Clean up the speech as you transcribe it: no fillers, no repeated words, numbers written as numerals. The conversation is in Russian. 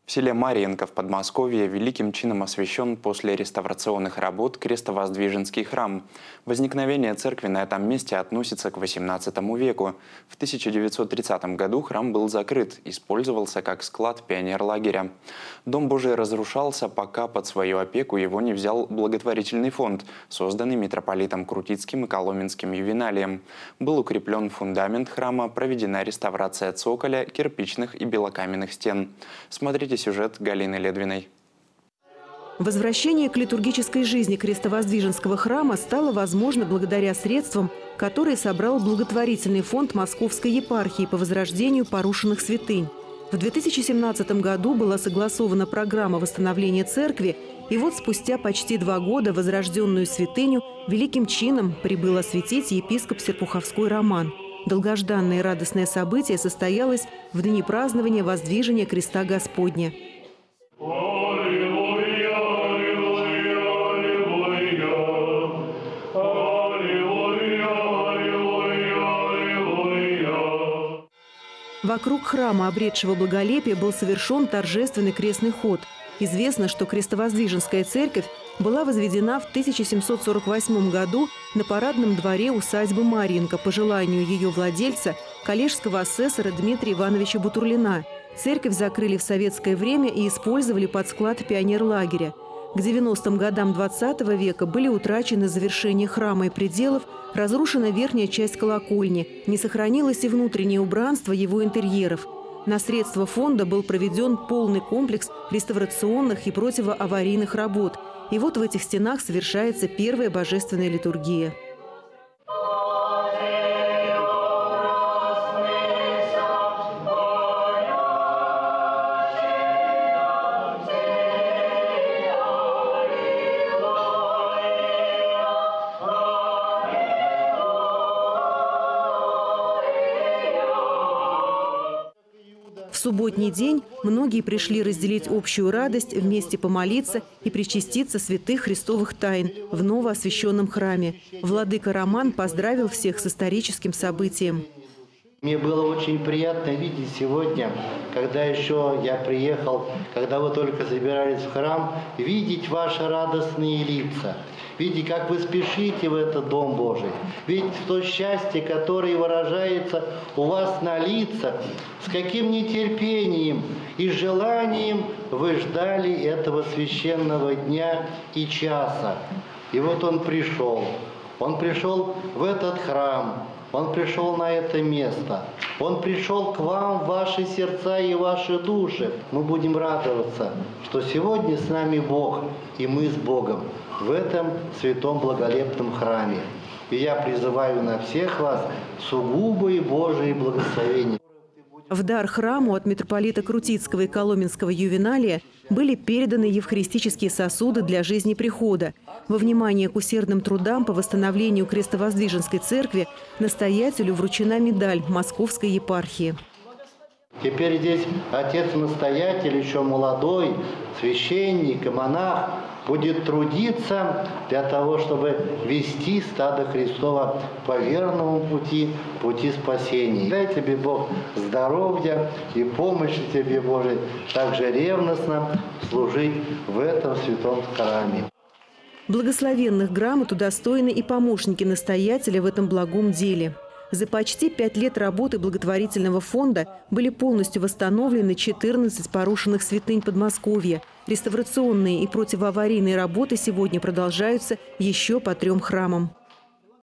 В селе Марьинка в Подмосковье великим чином освящен после реставрационных работ Крестовоздвиженский храм. Возникновение церкви на этом месте относится к XVIII веку. В 1930 году храм был закрыт, использовался как склад пионерлагеря. Дом Божий разрушался, пока под свою опеку его не взял благотворительный фонд, созданный митрополитом Крутицким и Коломенским Ювеналием. Был укреплен фундамент храма, проведена реставрация цоколя, кирпичных и белокаменных стен. Смотрите сюжет Галины Ледвиной. Возвращение к литургической жизни Крестовоздвиженского храма стало возможно благодаря средствам, которые собрал благотворительный фонд Московской епархии по возрождению порушенных святынь. В 2017 году была согласована программа восстановления церкви, и вот спустя почти 2 года возрожденную святыню великим чином прибыл осветить епископ Серпуховской Роман. Долгожданное и радостное событие состоялось в дни празднования воздвижения креста Господня. Вокруг храма, обретшего благолепие, был совершен торжественный крестный ход. Известно, что Крестовоздвиженская церковь была возведена в 1748 году на парадном дворе усадьбы Марьинка по желанию ее владельца, коллежского асессора Дмитрия Ивановича Бутурлина. Церковь закрыли в советское время и использовали под склад пионерлагеря. К 90-м годам XX века были утрачены завершения храма и пределов, разрушена верхняя часть колокольни, не сохранилось и внутреннее убранство его интерьеров. На средства фонда был проведен полный комплекс реставрационных и противоаварийных работ. И вот в этих стенах совершается первая божественная литургия. В субботний день многие пришли разделить общую радость, вместе помолиться и причаститься святых христовых тайн в новоосвященном храме. Владыка Роман поздравил всех с историческим событием. Мне было очень приятно видеть сегодня, когда еще я приехал, когда вы только забирались в храм, видеть ваши радостные лица, видеть, как вы спешите в этот Дом Божий, видеть то счастье, которое выражается у вас на лицах, с каким нетерпением и желанием вы ждали этого священного дня и часа. И вот он пришел в этот храм. Он пришел на это место. Он пришел к вам в ваши сердца и ваши души. Мы будем радоваться, что сегодня с нами Бог, и мы с Богом в этом святом благолепном храме. И я призываю на всех вас сугубые Божие благословения. В дар храму от митрополита Крутицкого и Коломенского Ювеналия были переданы евхаристические сосуды для жизни прихода. Во внимание к усердным трудам по восстановлению Крестовоздвиженской церкви настоятелю вручена медаль Московской епархии. Теперь здесь отец-настоятель, еще молодой, священник и монах, будет трудиться для того, чтобы вести стадо Христова по верному пути спасения. Дай тебе Бог здоровья и помощи тебе, Божией, также ревностно служить в этом святом храме. Благословенных грамот удостоены и помощники настоятеля в этом благом деле. За почти 5 лет работы благотворительного фонда были полностью восстановлены 14 порушенных святынь Подмосковья. Реставрационные и противоаварийные работы сегодня продолжаются еще по 3 храмам.